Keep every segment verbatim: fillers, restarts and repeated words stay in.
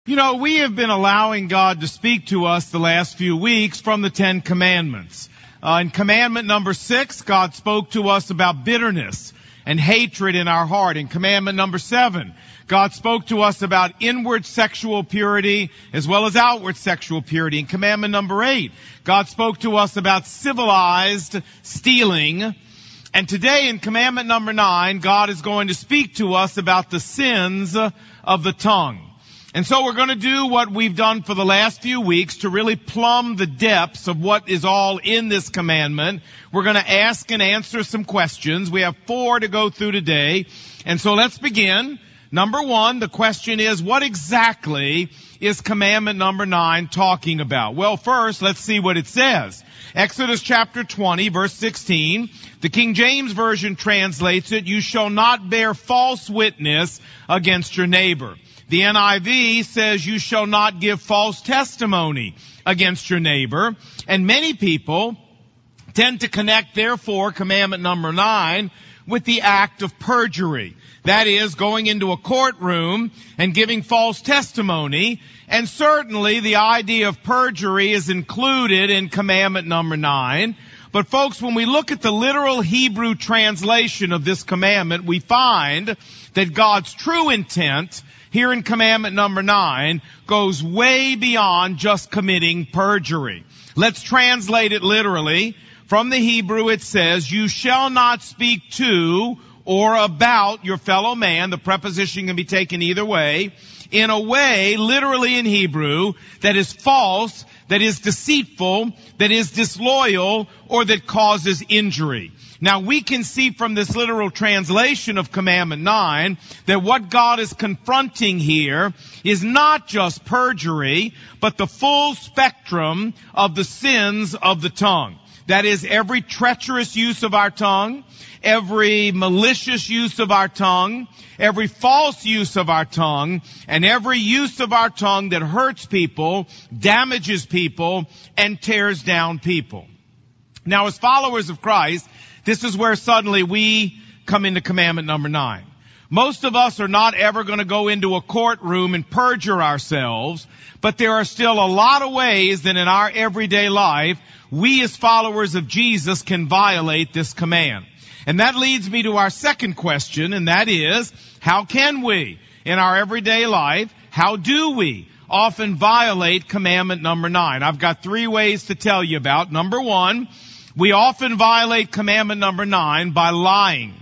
You know, we have been allowing God to speak to us the last few weeks from the Ten Commandments. Uh, in commandment number six, God spoke to us about bitterness and hatred in our heart. In commandment number seven, God spoke to us about inward sexual purity as well as outward sexual purity. In commandment number eight, God spoke to us about civilized stealing. And today in commandment number nine, God is going to speak to us about the sins of the tongue. And so we're going to do what we've done for the last few weeks to really plumb the depths of what is all in this commandment. We're going to ask and answer some questions. We have four to go through today. And so let's begin. Number one, the question is, what exactly is commandment number nine talking about? Well, first, let's see what it says. Exodus chapter twenty, verse sixteen. The King James Version translates it, "You shall not bear false witness against your neighbor." The N I V says, "You shall not give false testimony against your neighbor." And many people tend to connect, therefore, commandment number nine with the act of perjury. That is, going into a courtroom and giving false testimony. And certainly the idea of perjury is included in commandment number nine. But folks, when we look at the literal Hebrew translation of this commandment, we find that God's true intent here in commandment number nine goes way beyond just committing perjury. Let's translate it literally. From the Hebrew it says, "You shall not speak to or about your fellow man." The preposition can be taken either way. In a way, literally in Hebrew, that is false, that is deceitful, that is disloyal, or that causes injury. Now, we can see from this literal translation of commandment nine that what God is confronting here is not just perjury, but the full spectrum of the sins of the tongue. That is, every treacherous use of our tongue, every malicious use of our tongue, every false use of our tongue, and every use of our tongue that hurts people, damages people, and tears down people. Now, as followers of Christ, this is where suddenly we come into commandment number nine. Most of us are not ever going to go into a courtroom and perjure ourselves, but there are still a lot of ways that in our everyday life, we as followers of Jesus can violate this command. And that leads me to our second question, and that is, how can we, in our everyday life, how do we often violate commandment number nine? I've got three ways to tell you about. Number one, we often violate commandment number nine by lying.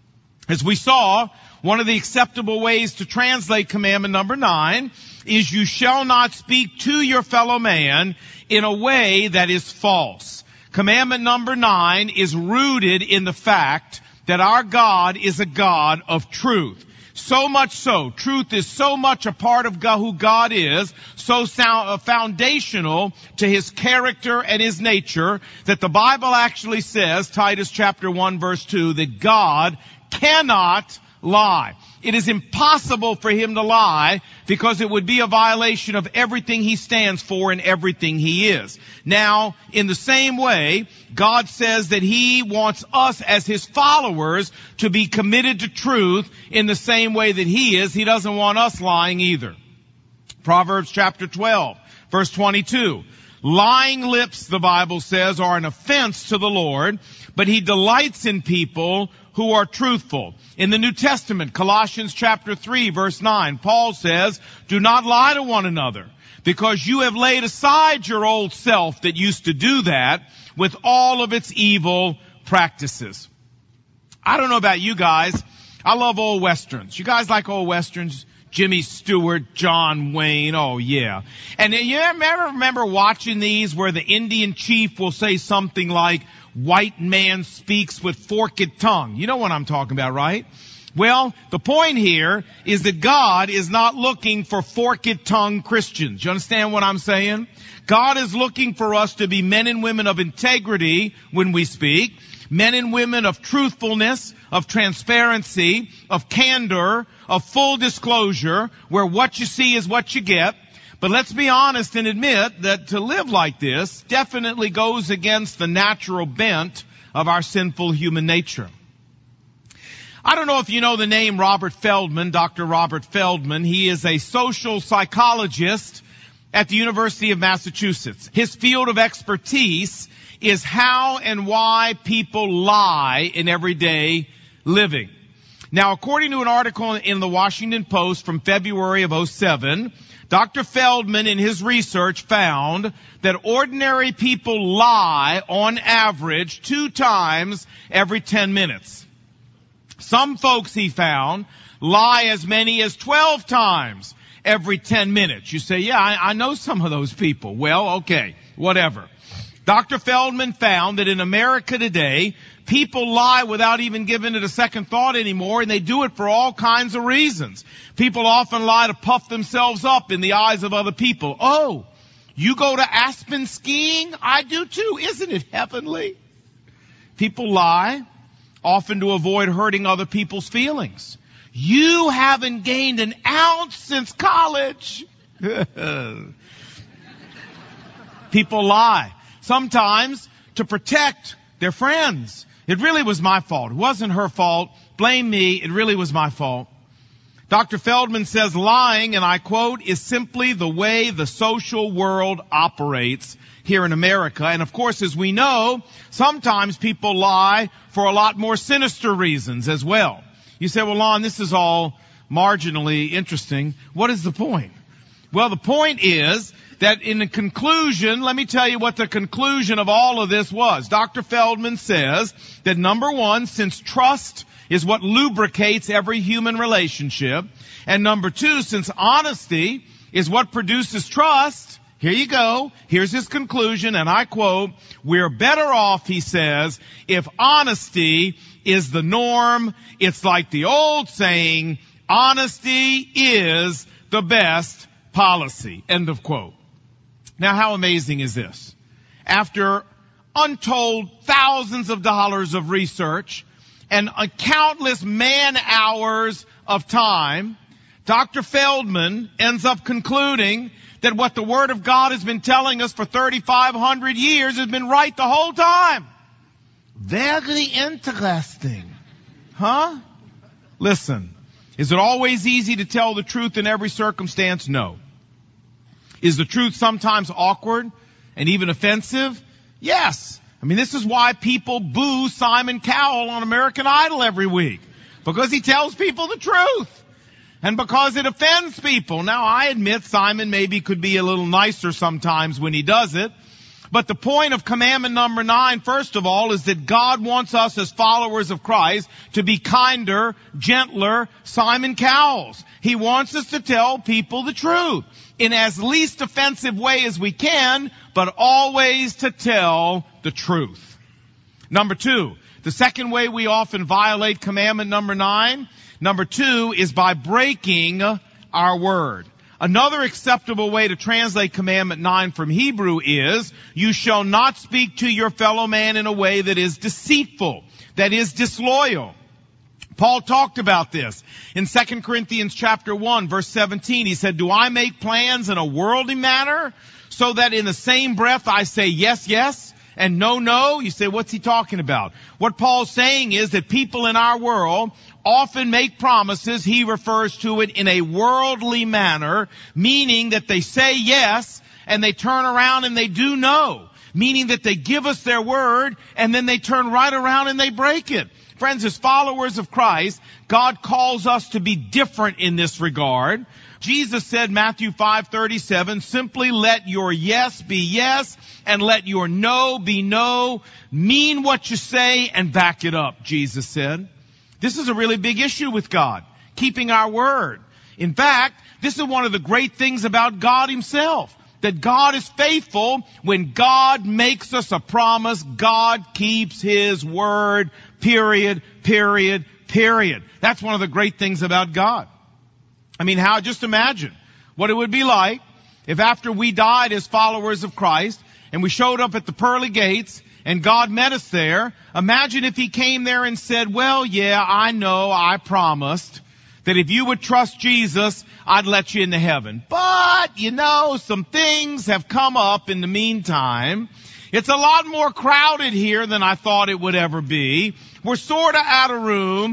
As we saw, one of the acceptable ways to translate commandment number nine is, "You shall not speak to your fellow man in a way that is false." Commandment number nine is rooted in the fact that our God is a God of truth. So much so, truth is so much a part of God, who God is, so sound, foundational to His character and His nature, that the Bible actually says, Titus chapter one verse two, that God cannot lie. It is impossible for Him to lie because it would be a violation of everything He stands for and everything He is. Now, in the same way, God says that He wants us as His followers to be committed to truth in the same way that He is. He doesn't want us lying either. Proverbs chapter twelve, verse twenty-two. "Lying lips," the Bible says, "are an offense to the Lord, but He delights in people who are truthful." In the New Testament, Colossians chapter three, verse nine, Paul says, "Do not lie to one another, because you have laid aside your old self that used to do that with all of its evil practices." I don't know about you guys. I love old westerns. You guys like old westerns? Jimmy Stewart, John Wayne, oh yeah. And you ever remember watching these where the Indian chief will say something like, "White man speaks with forked tongue." You know what I'm talking about, right? Well, the point here is that God is not looking for forked tongue Christians. You understand what I'm saying? God is looking for us to be men and women of integrity when we speak, men and women of truthfulness, of transparency, of candor, of full disclosure, where what you see is what you get. But let's be honest and admit that to live like this definitely goes against the natural bent of our sinful human nature. I don't know if you know the name Robert Feldman, Doctor Robert Feldman. He is a social psychologist at the University of Massachusetts. His field of expertise is how and why people lie in everyday living. Now, according to an article in the Washington Post from February of oh seven, Doctor Feldman in his research found that ordinary people lie on average two times every ten minutes. Some folks, he found, lie as many as twelve times every ten minutes. You say, yeah, I, I know some of those people. Well, okay, whatever. Doctor Feldman found that in America today, people lie without even giving it a second thought anymore, and they do it for all kinds of reasons. People often lie to puff themselves up in the eyes of other people. Oh, you go to Aspen skiing? I do too. Isn't it heavenly? People lie often to avoid hurting other people's feelings. You haven't gained an ounce since college. People lie, sometimes to protect their friends. It really was my fault. It wasn't her fault. Blame me. It really was my fault. Doctor Feldman says lying, and I quote, is simply the way the social world operates here in America. And of course, as we know, sometimes people lie for a lot more sinister reasons as well. You say, well, Lon, this is all marginally interesting. What is the point? Well, the point is that in the conclusion, let me tell you what the conclusion of all of this was. Doctor Feldman says that number one, since trust is what lubricates every human relationship, and number two, since honesty is what produces trust, here you go, here's his conclusion, and I quote, we're better off, he says, if honesty is the norm. It's like the old saying, honesty is the best policy, end of quote. Now, how amazing is this? After untold thousands of dollars of research and uh, countless man hours of time, Doctor Feldman ends up concluding that what the Word of God has been telling us for thirty-five hundred years has been right the whole time. Very interesting. Huh? Listen, is it always easy to tell the truth in every circumstance? No. Is the truth sometimes awkward and even offensive? Yes. I mean, this is why people boo Simon Cowell on American Idol every week. Because he tells people the truth. And because it offends people. Now, I admit Simon maybe could be a little nicer sometimes when he does it. But the point of commandment number nine, first of all, is that God wants us as followers of Christ to be kinder, gentler Simon Cowells. He wants us to tell people the truth in as least offensive way as we can, but always to tell the truth. Number two, the second way we often violate commandment number nine, number two, is by breaking our word. Another acceptable way to translate commandment nine from Hebrew is, you shall not speak to your fellow man in a way that is deceitful, that is disloyal. Paul talked about this in Second Corinthians chapter one, verse seventeen. He said, do I make plans in a worldly manner so that in the same breath I say yes, yes, and no, no? You say, what's he talking about? What Paul's saying is that people in our world often make promises. He refers to it in a worldly manner, meaning that they say yes and they turn around and they do no, meaning that they give us their word and then they turn right around and they break it. Friends, as followers of Christ, God calls us to be different in this regard. Jesus said, Matthew five thirty-seven, simply let your yes be yes and let your no be no. Mean what you say and back it up, Jesus said. This is a really big issue with God, keeping our word. In fact, this is one of the great things about God himself, that God is faithful. When God makes us a promise, God keeps his word, period, period, period. That's one of the great things about God. I mean, how, just imagine what it would be like if after we died as followers of Christ and we showed up at the pearly gates and God met us there. Imagine if he came there and said, well, yeah, I know, I promised that if you would trust Jesus, I'd let you into heaven. But, you know, some things have come up in the meantime. It's a lot more crowded here than I thought it would ever be. We're sort of out of room.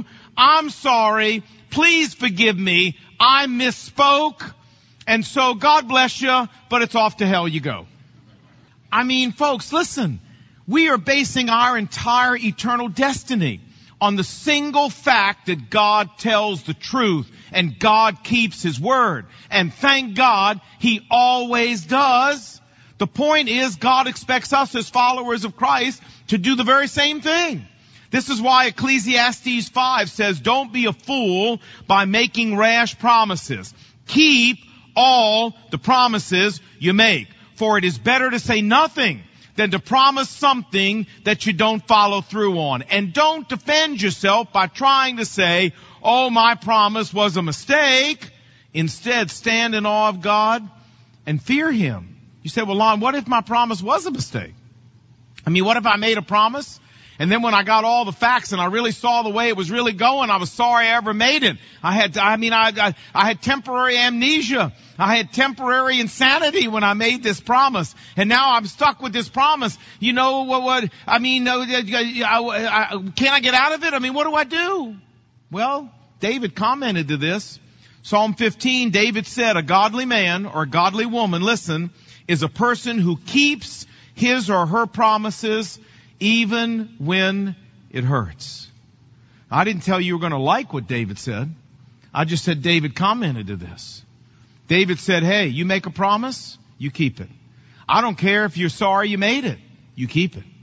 I'm sorry. Please forgive me. I misspoke. And so God bless you, but it's off to hell you go. I mean, folks, listen. We are basing our entire eternal destiny on the single fact that God tells the truth and God keeps His word. And thank God He always does. The point is, God expects us as followers of Christ to do the very same thing. This is why Ecclesiastes five says, don't be a fool by making rash promises. Keep all the promises you make. For it is better to say nothing than to promise something that you don't follow through on. And don't defend yourself by trying to say, oh, my promise was a mistake. Instead, stand in awe of God and fear Him. You say, well, Lon, what if my promise was a mistake? I mean, what if I made a promise? And then when I got all the facts and I really saw the way it was really going, I was sorry I ever made it. I had, I mean, I, I, I had temporary amnesia. I had temporary insanity when I made this promise. And now I'm stuck with this promise. You know what, what I mean, uh, I, I, can I get out of it? I mean, what do I do? Well, David commented to this. Psalm fifteen, David said, a godly man or a godly woman, listen, is a person who keeps his or her promises even when it hurts. I didn't tell you you were going to like what David said. I just said David commented to this. David said, hey, you make a promise, you keep it. I don't care if you're sorry you made it, you keep it.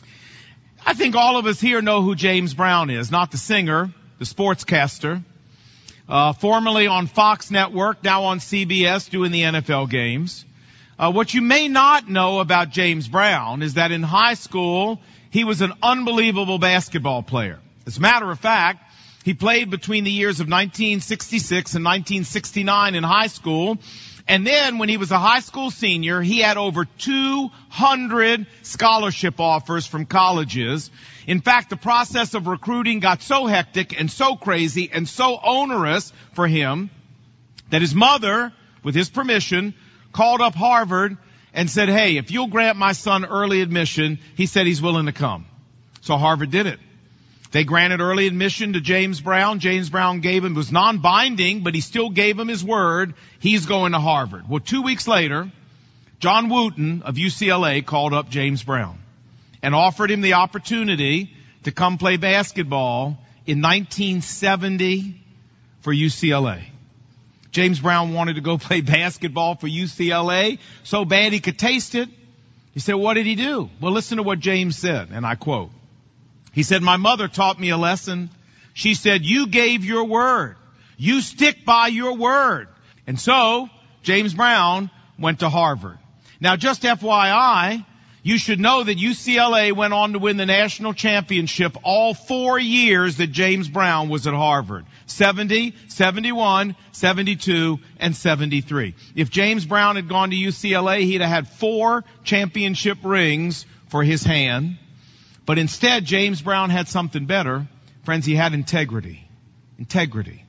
I think all of us here know who James Brown is, not the singer, the sportscaster, uh, formerly on Fox Network, now on C B S doing the N F L games. Uh, what you may not know about James Brown is that in high school, he was an unbelievable basketball player. As a matter of fact, he played between the years of nineteen sixty-six and nineteen sixty-nine in high school. And then when he was a high school senior, he had over two hundred scholarship offers from colleges. In fact, the process of recruiting got so hectic and so crazy and so onerous for him that his mother, with his permission, called up Harvard and said, hey, if you'll grant my son early admission, he said he's willing to come. So Harvard did it. They granted early admission to James Brown. James Brown gave him, it was non-binding, but he still gave him his word. He's going to Harvard. Well, two weeks later, John Wooten of U C L A called up James Brown and offered him the opportunity to come play basketball in nineteen seventy for U C L A. James Brown wanted to go play basketball for U C L A so bad he could taste it. He said, what did he do? Well, listen to what James said, and I quote. He said, my mother taught me a lesson. She said, you gave your word. You stick by your word. And so, James Brown went to Harvard. Now, just F Y I, you should know that U C L A went on to win the national championship all four years that James Brown was at Harvard. seventy, seventy-one, seventy-two, and seventy-three. If James Brown had gone to U C L A, he'd have had four championship rings for his hand. But instead, James Brown had something better. Friends, he had integrity. Integrity.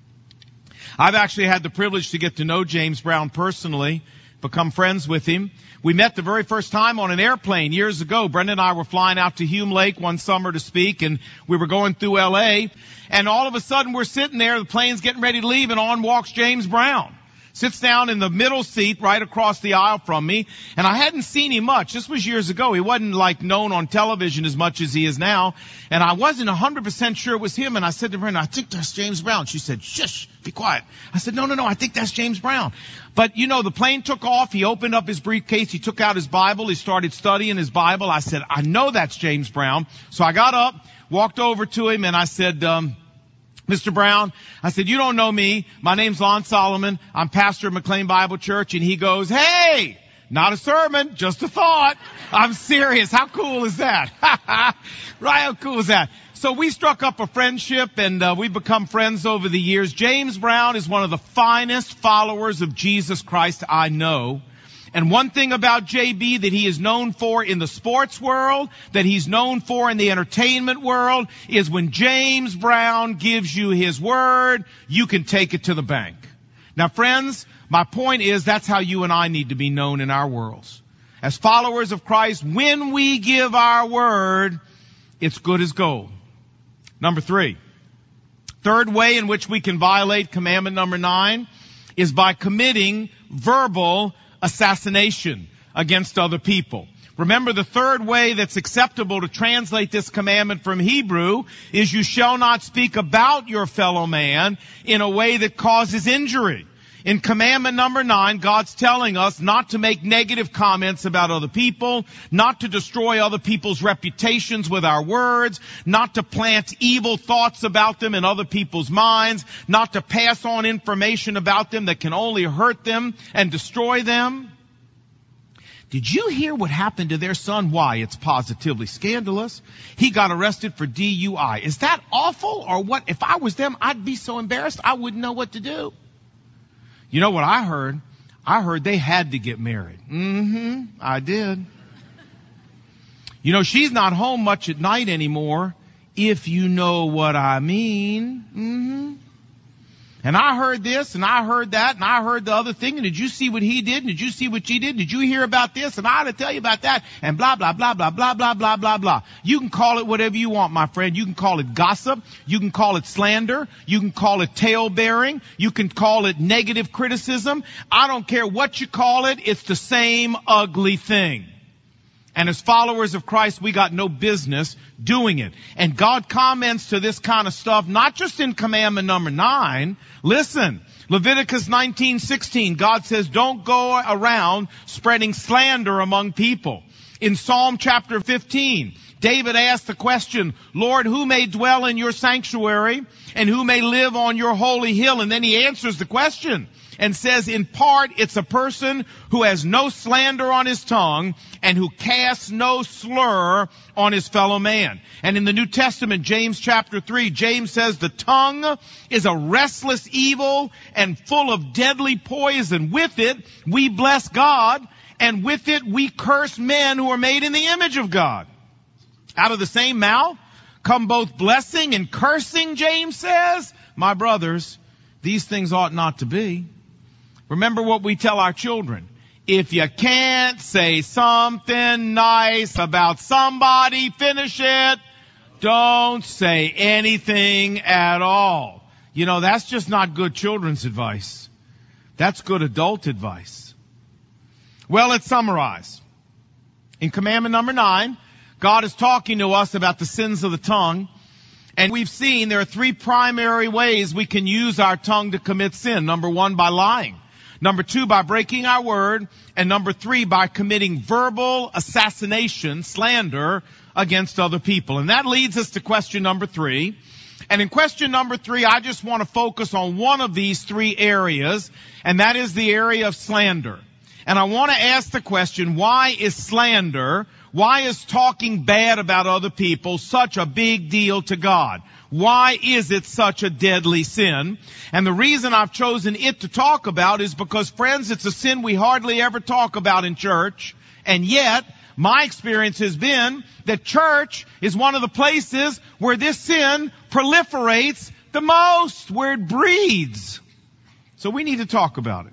I've actually had the privilege to get to know James Brown personally, become friends with him. We met the very first time on an airplane years ago. Brenda and I were flying out to Hume Lake one summer to speak, and we were going through L A, and all of a sudden we're sitting there, the plane's getting ready to leave, and on walks James Brown. Sits down in the middle seat right across the aisle from me, and I hadn't seen him much. This was years ago. He wasn't like known on television as much as he is now, and I wasn't one hundred percent sure it was him, and I said to Brenda, I think that's James Brown. She said, shush, be quiet. I said, no, no, no, I think that's James Brown. But, you know, the plane took off. He opened up his briefcase. He took out his Bible. He started studying his Bible. I said, I know that's James Brown. So I got up, walked over to him, and I said, um, Mister Brown, I said, you don't know me. My name's Lon Solomon. I'm pastor of McLean Bible Church. And he goes, hey, not a sermon, just a thought. I'm serious. How cool is that? Right, how cool is that? So we struck up a friendship, and uh, we've become friends over the years. James Brown is one of the finest followers of Jesus Christ I know. And one thing about J B that he is known for in the sports world, that he's known for in the entertainment world, is when James Brown gives you his word, you can take it to the bank. Now, friends, my point is that's how you and I need to be known in our worlds. As followers of Christ, when we give our word, it's good as gold. Number three, Third way in which we can violate commandment number nine is by committing verbal assassination against other people. Remember, the third way that's acceptable to translate this commandment from Hebrew is you shall not speak about your fellow man in a way that causes injury. In commandment number nine, God's telling us not to make negative comments about other people, not to destroy other people's reputations with our words, not to plant evil thoughts about them in other people's minds, not to pass on information about them that can only hurt them and destroy them. Did you hear what happened to their son? Why? It's positively scandalous. He got arrested for D U I. Is that awful or what? If I was them, I'd be so embarrassed I wouldn't know what to do. You know what I heard? I heard they had to get married. Mm-hmm, I did. You know, she's not home much at night anymore, if you know what I mean. Mm-hmm. And I heard this, and I heard that, and I heard the other thing, and did you see what he did, and did you see what she did? Did you hear about this? And I ought to tell you about that, and blah, blah, blah, blah, blah, blah, blah, blah, blah. You can call it whatever you want, my friend. You can call it gossip. You can call it slander. You can call it tale-bearing. You can call it negative criticism. I don't care what you call it. It's the same ugly thing. And as followers of Christ, we got no business doing it. And God comments to this kind of stuff, not just in commandment number nine. Listen, Leviticus nineteen sixteen, God says, don't go around spreading slander among people. In Psalm chapter fifteen, David asked the question, Lord, who may dwell in your sanctuary and who may live on your holy hill? And then he answers the question and says, in part, it's a person who has no slander on his tongue and who casts no slur on his fellow man. And in the New Testament, James chapter three, James says the tongue is a restless evil and full of deadly poison. With it, we bless God, and with it, we curse men who are made in the image of God. Out of the same mouth come both blessing and cursing, James says. My brothers, these things ought not to be. Remember what we tell our children. If you can't say something nice about somebody, finish it. Don't say anything at all. You know, that's just not good children's advice. That's good adult advice. Well, let's summarize. In commandment number nine, God is talking to us about the sins of the tongue. And we've seen there are three primary ways we can use our tongue to commit sin. Number one, by lying. Number two, by breaking our word. And number three, by committing verbal assassination, slander, against other people. And that leads us to question number three. And in question number three, I just want to focus on one of these three areas, and that is the area of slander. And I want to ask the question, why is slander, why is talking bad about other people such a big deal to God? Why is it such a deadly sin? And the reason I've chosen it to talk about is because, friends, it's a sin we hardly ever talk about in church. And yet, my experience has been that church is one of the places where this sin proliferates the most, where it breeds. So we need to talk about it.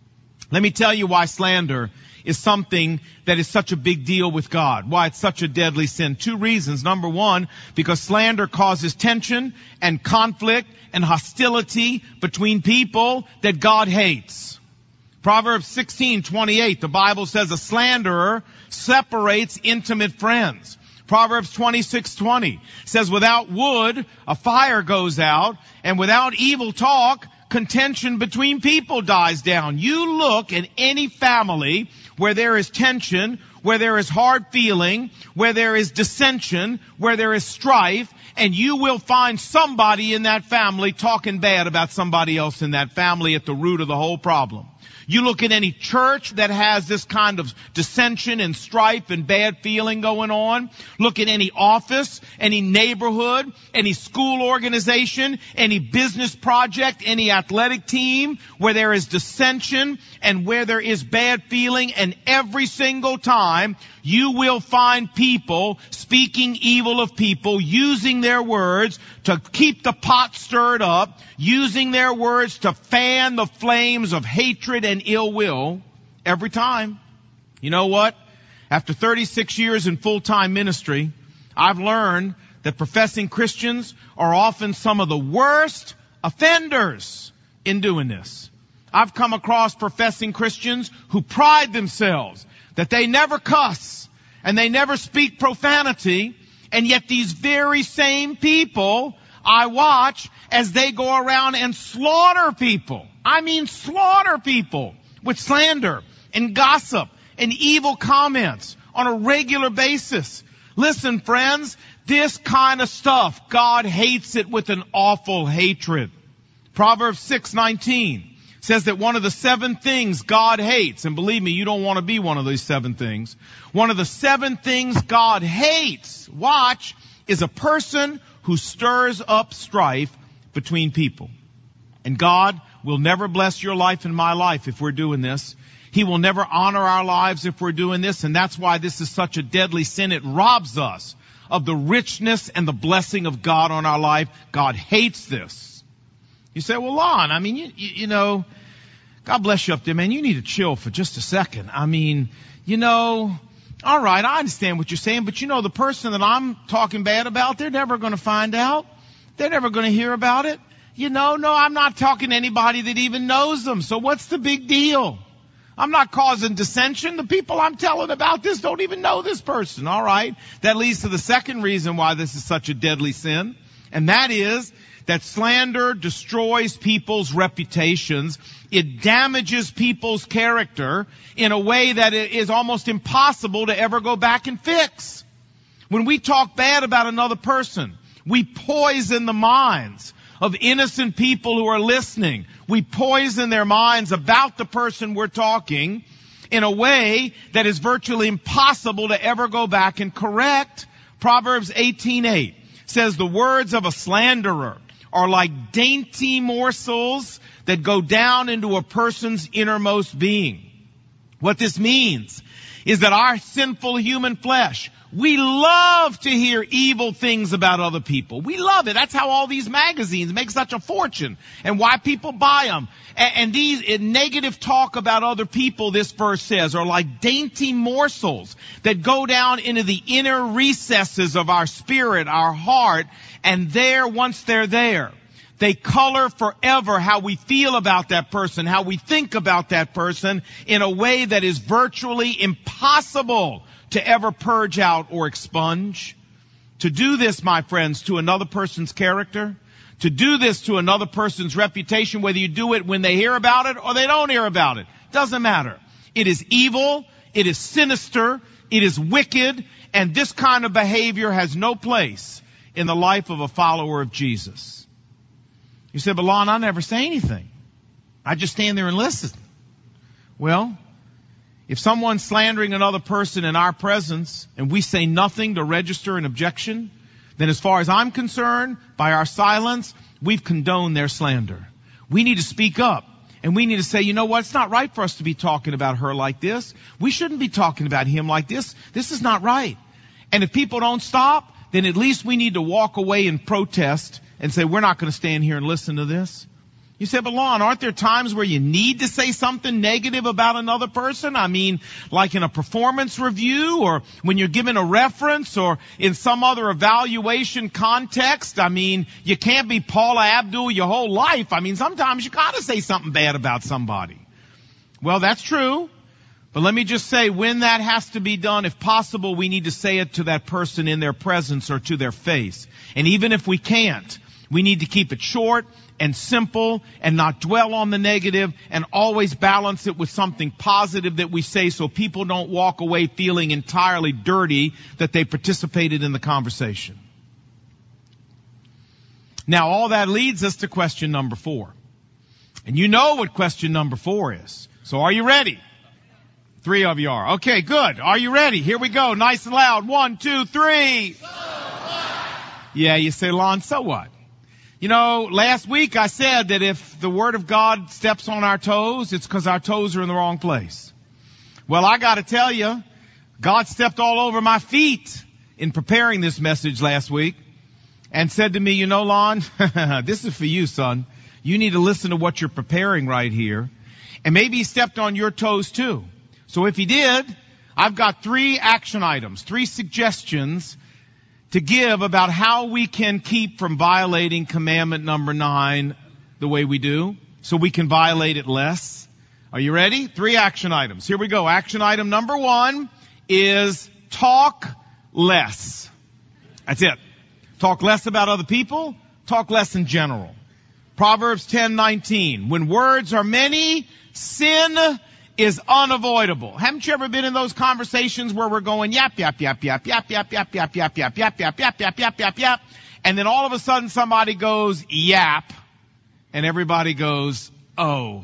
Let me tell you why slander is something that is such a big deal with God. Why it's such a deadly sin. Two reasons. Number one, because slander causes tension and conflict and hostility between people that God hates. Proverbs sixteen twenty-eight, the Bible says a slanderer separates intimate friends. Proverbs twenty-six twenty says without wood, a fire goes out, and without evil talk, contention between people dies down. You look at any family where there is tension, where there is hard feeling, where there is dissension, where there is strife, and you will find somebody in that family talking bad about somebody else in that family at the root of the whole problem. You look at any church that has this kind of dissension and strife and bad feeling going on. Look at any office, any neighborhood, any school organization, any business project, any athletic team where there is dissension and where there is bad feeling. And every single time you will find people speaking evil of people, using their words to keep the pot stirred up, using their words to fan the flames of hatred and ill will every time. You know what? After thirty-six years in full-time ministry, I've learned that professing Christians are often some of the worst offenders in doing this. I've come across professing Christians who pride themselves that they never cuss and they never speak profanity, and yet these very same people I watch as they go around and slaughter people. I mean slaughter people with slander and gossip and evil comments on a regular basis. Listen, friends, this kind of stuff, God hates it with an awful hatred. Proverbs six nineteen says that one of the seven things God hates, and believe me, you don't want to be one of these seven things. One of the seven things God hates, watch, is a person who stirs up strife between people. And God will never bless your life and my life if we're doing this. He will never honor our lives if we're doing this, and that's why this is such a deadly sin. It robs us of the richness and the blessing of God on our life. God hates this. You say, well, Lon, I mean, you, you, you know, God bless you up there, man. You need to chill for just a second. I mean, you know, all right, I understand what you're saying, but you know, the person that I'm talking bad about, they're never going to find out. They're never going to hear about it. You know, no, I'm not talking to anybody that even knows them. So what's the big deal? I'm not causing dissension. The people I'm telling about this don't even know this person. All right. That leads to the second reason why this is such a deadly sin. And that is that slander destroys people's reputations. It damages people's character in a way that it is almost impossible to ever go back and fix. When we talk bad about another person, we poison the minds of innocent people who are listening. We poison their minds about the person we're talking in a way that is virtually impossible to ever go back and correct. Proverbs eighteen eight says the words of a slanderer are like dainty morsels that go down into a person's innermost being. What this means is that our sinful human flesh, we love to hear evil things about other people. We love it. That's how all these magazines make such a fortune and why people buy them. And, and these and negative talk about other people, this verse says, are like dainty morsels that go down into the inner recesses of our spirit, our heart, and there, once they're there, they color forever how we feel about that person, how we think about that person in a way that is virtually impossible to ever purge out or expunge. To do this, my friends, to another person's character, to do this to another person's reputation, whether you do it when they hear about it or they don't hear about it, doesn't matter. It is evil, it is sinister, it is wicked, and this kind of behavior has no place in the life of a follower of Jesus. You said, but Lon, I never say anything. I just stand there and listen. Well, if someone's slandering another person in our presence and we say nothing to register an objection, then as far as I'm concerned, by our silence, we've condoned their slander. We need to speak up. And we need to say, you know what, it's not right for us to be talking about her like this. We shouldn't be talking about him like this. This is not right. And if people don't stop, then at least we need to walk away and protest and say, we're not going to stand here and listen to this. You say, but Lon, aren't there times where you need to say something negative about another person? I mean, like in a performance review or when you're given a reference or in some other evaluation context. I mean, you can't be Paula Abdul your whole life. I mean, sometimes you got to say something bad about somebody. Well, that's true. But let me just say, when that has to be done, if possible, we need to say it to that person in their presence or to their face. And even if we can't, we need to keep it short and simple and not dwell on the negative and always balance it with something positive that we say so people don't walk away feeling entirely dirty that they participated in the conversation. Now, all that leads us to question number four. And you know what question number four is. So are you ready? Three of you are. Okay, good. Are you ready? Here we go. Nice and loud. One, two, three. So what? Yeah, you say, Lon, so what? You know, last week I said that if the Word of God steps on our toes, it's because our toes are in the wrong place. Well, I got to tell you, God stepped all over my feet in preparing this message last week and said to me, you know, Lon, this is for you, son. You need to listen to what you're preparing right here. And maybe he stepped on your toes too. So if he did, I've got three action items, three suggestions to give about how we can keep from violating commandment number nine the way we do, so we can violate it less. Are you ready? Three action items. Here we go. Action item number one is talk less. That's it. Talk less about other people. Talk less in general. Proverbs ten nineteen. When words are many, sin is unavoidable. Haven't you ever been in those conversations where we're going yap, yap, yap, yap, yap, yap, yap, yap, yap, yap, yap, yap, yap, yap, yap, yap, yap, and then all of a sudden somebody goes yap, and everybody goes, oh,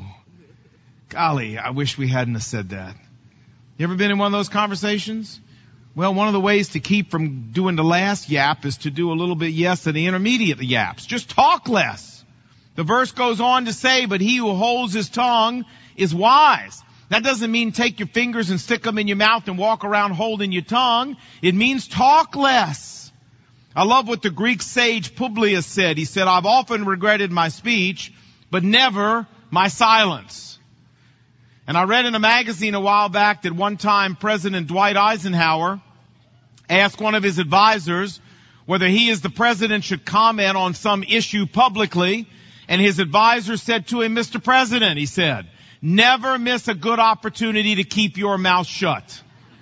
golly, I wish we hadn't have said that. You ever been in one of those conversations? Well, one of the ways to keep from doing the last yap is to do a little bit yes of the intermediate yaps. Just talk less. The verse goes on to say, but he who holds his tongue is wise. That doesn't mean take your fingers and stick them in your mouth and walk around holding your tongue. It means talk less. I love what the Greek sage Publius said. He said, I've often regretted my speech, but never my silence. And I read in a magazine a while back that one time President Dwight Eisenhower asked one of his advisors whether he as the president should comment on some issue publicly. And his advisor said to him, Mister President, he said, never miss a good opportunity to keep your mouth shut.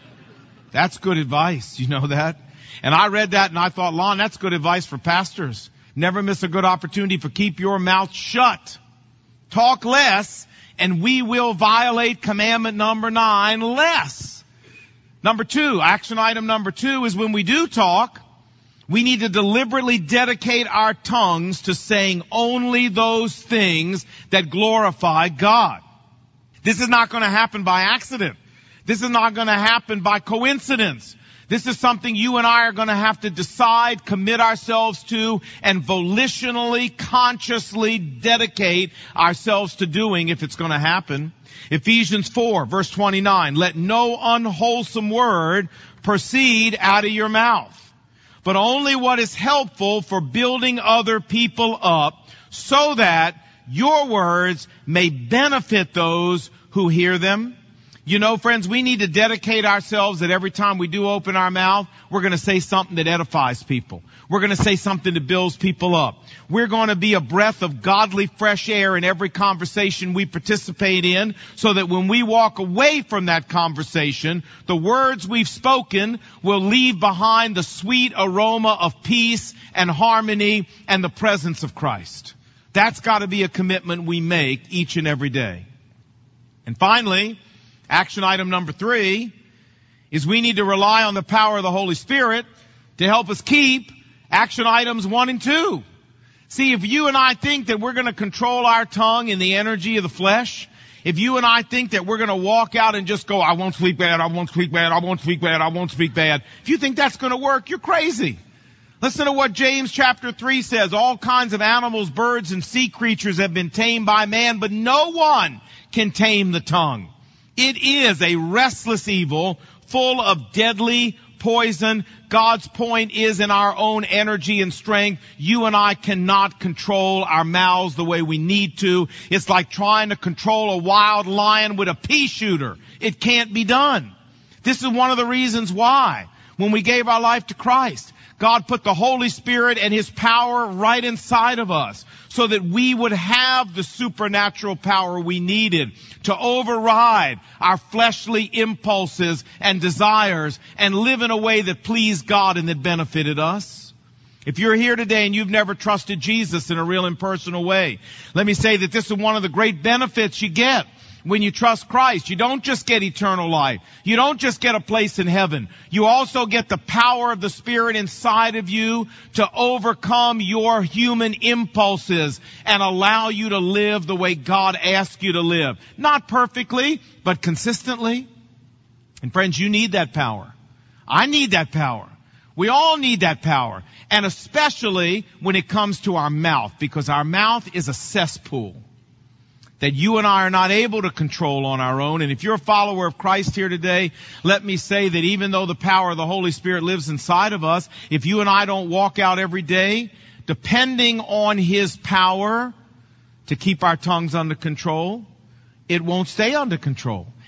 That's good advice. You know that? And I read that and I thought, Lon, that's good advice for pastors. Never miss a good opportunity for keep your mouth shut. Talk less and we will violate commandment number nine less. Number two, action item number two is when we do talk, we need to deliberately dedicate our tongues to saying only those things that glorify God. This is not going to happen by accident. This is not going to happen by coincidence. This is something you and I are going to have to decide, commit ourselves to, and volitionally, consciously dedicate ourselves to doing if it's going to happen. Ephesians four, verse twenty-nine, let no unwholesome word proceed out of your mouth, but only what is helpful for building other people up, so that your words may benefit those who hear them. You know, friends, we need to dedicate ourselves that every time we do open our mouth, we're going to say something that edifies people. We're going to say something that builds people up. We're going to be a breath of godly fresh air in every conversation we participate in, so that when we walk away from that conversation, the words we've spoken will leave behind the sweet aroma of peace and harmony and the presence of Christ. That's got to be a commitment we make each and every day. And finally, action item number three is we need to rely on the power of the Holy Spirit to help us keep action items one and two. See, if you and I think that we're going to control our tongue in the energy of the flesh, if you and I think that we're going to walk out and just go, I won't speak bad, I won't speak bad, I won't speak bad, I won't speak bad. If you think that's going to work, you're crazy. Listen to what James chapter three says. All kinds of animals, birds, and sea creatures have been tamed by man, but no one can tame the tongue. It is a restless evil, full of deadly poison. God's point is in our own energy and strength, you and I cannot control our mouths the way we need to. It's like trying to control a wild lion with a pea shooter. It can't be done. This is one of the reasons why, when we gave our life to Christ, God put the Holy Spirit and His power right inside of us so that we would have the supernatural power we needed to override our fleshly impulses and desires and live in a way that pleased God and that benefited us. If you're here today and you've never trusted Jesus in a real and personal way, let me say that this is one of the great benefits you get when you trust Christ. You don't just get eternal life. You don't just get a place in heaven. You also get the power of the Spirit inside of you to overcome your human impulses and allow you to live the way God asks you to live. Not perfectly, but consistently. And friends, you need that power. I need that power. We all need that power. And especially when it comes to our mouth, because our mouth is a cesspool that you and I are not able to control on our own. And if you're a follower of Christ here today, let me say that even though the power of the Holy Spirit lives inside of us, if you and I don't walk out every day depending on His power to keep our tongues under control, it won't stay under control.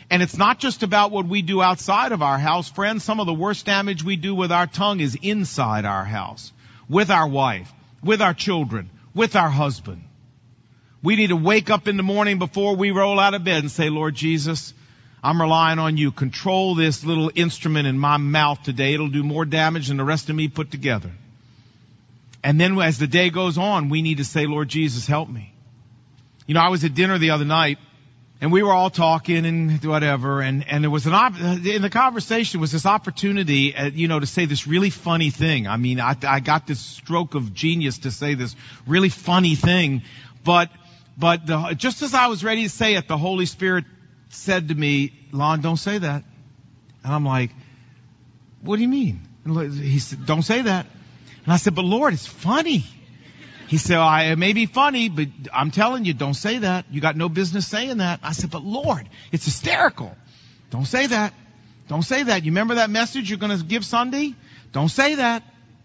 And it's not just about what we do outside of our house, friends. Some of the worst damage we do with our tongue is inside our house, with our wife, with our children, with our husband. We need to wake up in the morning before we roll out of bed and say, Lord Jesus, I'm relying on you. Control this little instrument in my mouth today. It'll do more damage than the rest of me put together. And then as the day goes on, we need to say, Lord Jesus, help me. You know, I was at dinner the other night, and we were all talking and whatever, and, and there was an, op- in the conversation was this opportunity, uh, you know, to say this really funny thing. I mean, I, I got this stroke of genius to say this really funny thing, but, but the, just as I was ready to say it, the Holy Spirit said to me, Lon, don't say that. And I'm like, what do you mean? And he said, don't say that. And I said, but Lord, it's funny. He said, I, it may be funny, but I'm telling you, don't say that. You got no business saying that. I said, but Lord, it's hysterical. Don't say that. Don't say that. You remember that message you're going to give Sunday? Don't say that.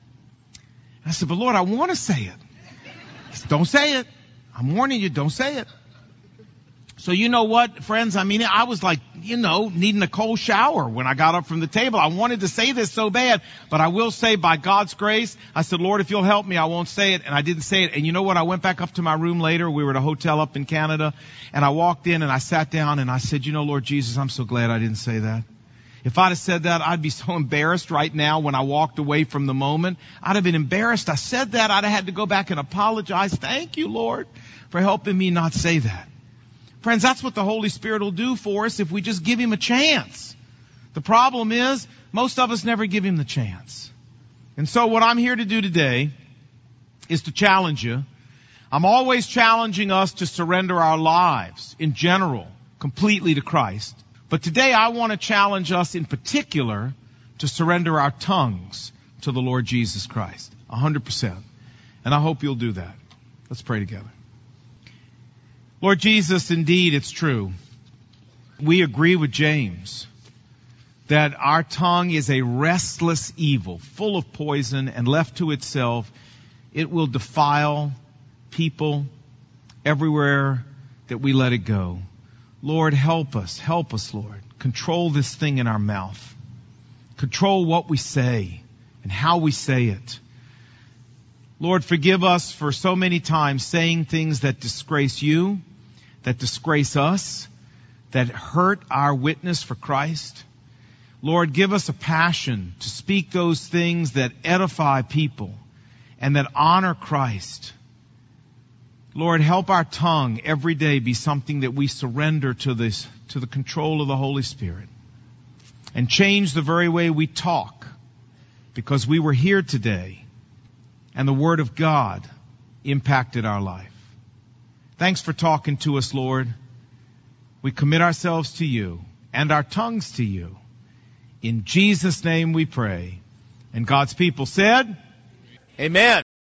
I said, but Lord, I want to say it. He said, don't say it. I'm warning you, don't say it. So you know what, friends? I mean, I was like, you know, needing a cold shower when I got up from the table. I wanted to say this so bad, but I will say by God's grace, I said, Lord, if you'll help me, I won't say it. And I didn't say it. And you know what? I went back up to my room later. We were at a hotel up in Canada, and I walked in and I sat down and I said, you know, Lord Jesus, I'm so glad I didn't say that. If I'd have said that, I'd be so embarrassed right now when I walked away from the moment. I'd have been embarrassed. I said that. I'd have had to go back and apologize. Thank you, Lord, for helping me not say that. Friends, that's what the Holy Spirit will do for us if we just give Him a chance. The problem is, most of us never give Him the chance. And so what I'm here to do today is to challenge you. I'm always challenging us to surrender our lives in general completely to Christ. But today I want to challenge us in particular to surrender our tongues to the Lord Jesus Christ. A hundred percent. And I hope you'll do that. Let's pray together. Lord Jesus, indeed, it's true. We agree with James that our tongue is a restless evil, full of poison, and left to itself, it will defile people everywhere that we let it go. Lord, help us. Help us, Lord. Control this thing in our mouth. Control what we say and how we say it. Lord, forgive us for so many times saying things that disgrace you, that disgrace us, that hurt our witness for Christ. Lord, give us a passion to speak those things that edify people and that honor Christ. Lord, help our tongue every day be something that we surrender to this, to the control of the Holy Spirit. And change the very way we talk, because we were here today and the Word of God impacted our life. Thanks for talking to us, Lord. We commit ourselves to you and our tongues to you. In Jesus' name we pray. And God's people said, Amen.